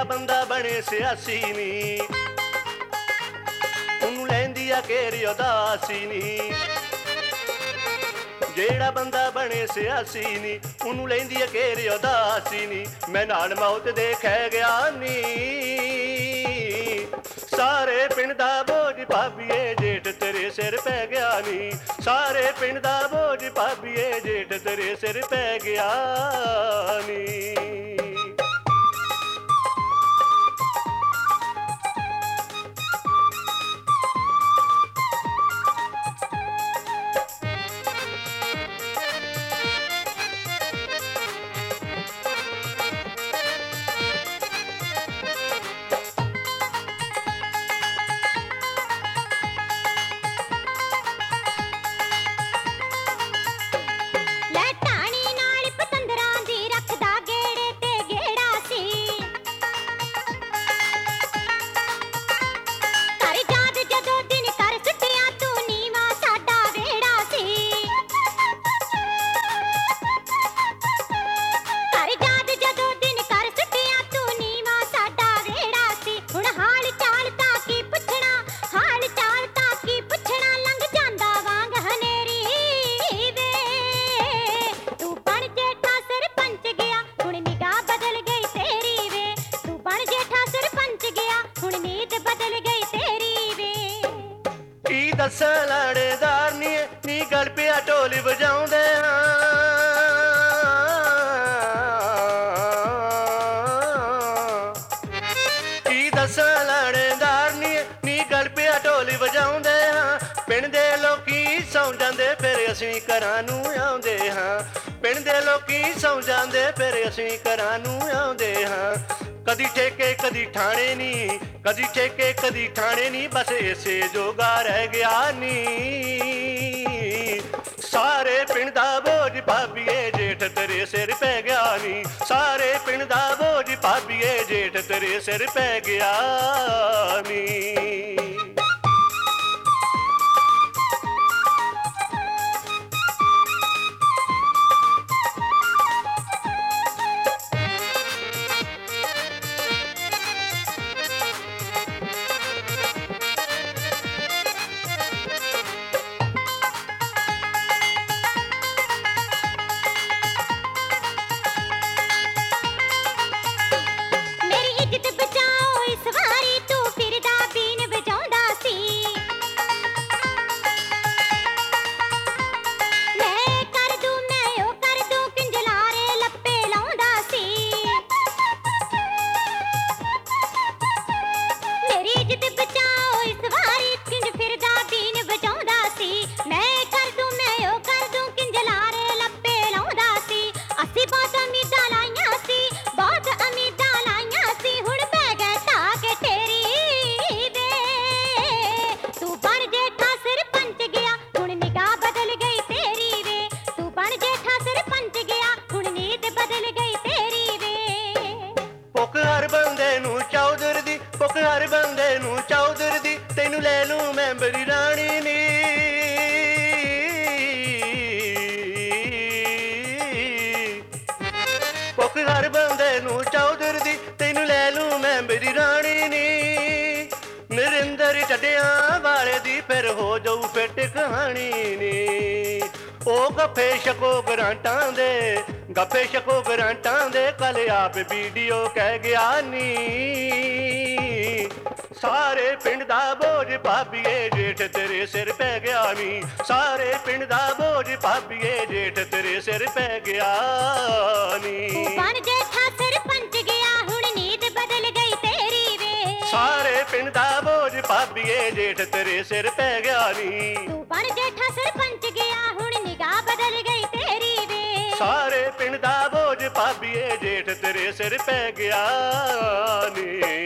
ਬੰਦਾ ਬਣੇ ਸਿਆਸੀ ਨੀ, ਉਹਨੂੰ ਲੈਂਦੀ ਆ ਘੇਰ ਉਦਾਸੀ ਨੀ। ਜਿਹੜਾ ਬੰਦਾ ਬਣੇ ਸਿਆਸੀ ਨੀ, ਉਹਨੂੰ ਲੈਂਦੀ ਆ ਘੇਰ ਉਦਾਸੀ ਨੀ। ਮੈਂ ਨਾਲ ਮੌਤ ਦੇ ਖਹਿ ਗਿਆ ਨੀ, ਸਾਰੇ ਪਿੰਡ ਦਾ ਬੋਝ ਭਾਬੀਏ ਜੇਠ ਤੇਰੇ ਸਿਰ ਪੈ ਗਿਆ ਨੀ। ਸਾਰੇ ਪਿੰਡ ਦਾ ਬੋਝ ਭਾਬੀਏ ਜੇਠ ਤੇਰੇ ਸਿਰ ਪੈ ਗਿਆ ਨੀ। ਦੱਸਾਂ ਲਾੜੇਦਾਰ ਨੀ ਗਲ ਪਿਆ ਢੋਲ ਵਜਾਉਂਦੇ ਹਾਂ। ਕੀ ਦੱਸਾਂ ਲਾੜੇਦਾਰ ਨੀ ਗਲ ਪਿਆ ਢੋਲ ਵਜਾਉਂਦੇ ਹਾਂ। ਪਿੰਡ ਦੇ ਲੋਕੀ ਸੌਂ ਜਾਂਦੇ ਫਿਰ ਅਸੀਂ ਘਰਾਂ ਨੂੰ ਆਉਂਦੇ ਹਾਂ। ਪਿੰਡ ਦੇ ਲੋਕੀ ਸੌਂ ਜਾਂਦੇ ਫਿਰ ਅਸੀਂ ਘਰਾਂ ਨੂੰ ਆਉਂਦੇ ਹਾਂ। ਕਦੀ ਠੇਕੇ ਕਦੀ ਠਾਣੇ ਨੀ, ਕਦੀ ਠੇਕੇ ਕਦੀ ਠਾਣੇ ਨੀ, ਬਸ ਇਸੇ ਜੋਗਾ ਰਹਿ ਗਿਆ ਨੀ। ਸਾਰੇ ਪਿੰਡ ਦਾ ਬੋਝ ਭਾਬੀਏ ਜੇਠ ਤੇਰੇ ਸਿਰ ਪੈ ਗਿਆ ਨੀ। ਸਾਰੇ ਪਿੰਡ ਦਾ ਬੋਝ ਭਾਬੀਏ ਜੇਠ ਤੇਰੇ ਸਿਰ ਪੈ ਗਿਆ ਨੀ। ਹਰ ਬੰਦੇ ਨੂੰ ਚੌਧਰ ਦੀ, ਤੈਨੂੰ ਲੈ ਲੂੰ ਮੈਂਬਰੀ ਰਾਣੀ ਨੀ। ਭੁੱਖ ਹਰ ਬੰਦੇ ਨੂੰ ਚੌਧਰ ਦੀ, ਤੈਨੂੰ ਲੈ ਲੂੰ ਮੈਂਬਰੀ ਰਾਣੀ ਨੀ। ਨਰਿੰਦਰ ਚੱਡਿਆਂ ਵਾਲੇ ਦੀ ਫਿਰ ਹੋ ਜਾਊ ਫਿੱਟ ਕਹਾਣੀ ਨੀ। ਉਹ ਗੱਫੇ ਛਕੋ ਗਰਾਂਟਾਂ ਦੇ, ਗੱਫੇ ਛਕੋ ਗਰਾਂਟਾਂ ਦੇ, ਕੱਲ ਆਪ ਵੀਡੀਓ ਕਹਿ ਗਿਆ ਨੀ। ਸਾਰੇ ਪਿੰਡ ਦਾ ਬੋਝ ਭਾਬੀਏ ਜੇਠ ਤੇਰੇ ਸਿਰ ਪੈ ਗਿਆ ਨੀ। ਸਾਰੇ ਪਿੰਡ ਦਾ ਬੋਝ ਭਾਬੀਏ ਜੇਠ ਤੇਰੇ ਸਿਰ ਪੈ ਗਿਆ ਨੀ। ਬਣ ਜੇਠਾ ਸਰਪੰਚ ਗਿਆ ਹੁਣ ਨੀਤ ਬਦਲ ਗਈ ਤੇਰੀ ਵੇ। ਸਾਰੇ ਪਿੰਡ ਦਾ ਬੋਝ ਭਾਬੀਏ ਜੇਠ ਤੇਰੇ ਸਿਰ ਪੈ ਗਿਆ ਨੀ। ਤੂੰ ਬਣ ਜੇਠਾ ਸਰਪੰਚ ਗਿਆ ਹੁਣ ਨਿਗਾਹ ਬਦਲ ਗਈ ਤੇਰੀ ਵੇ। ਸਾਰੇ ਪਿੰਡ ਦਾ ਬੋਝ ਭਾਬੀਏ ਜੇਠ ਤੇਰੇ ਸਿਰ ਪੈ ਗਿਆ ਨੀ।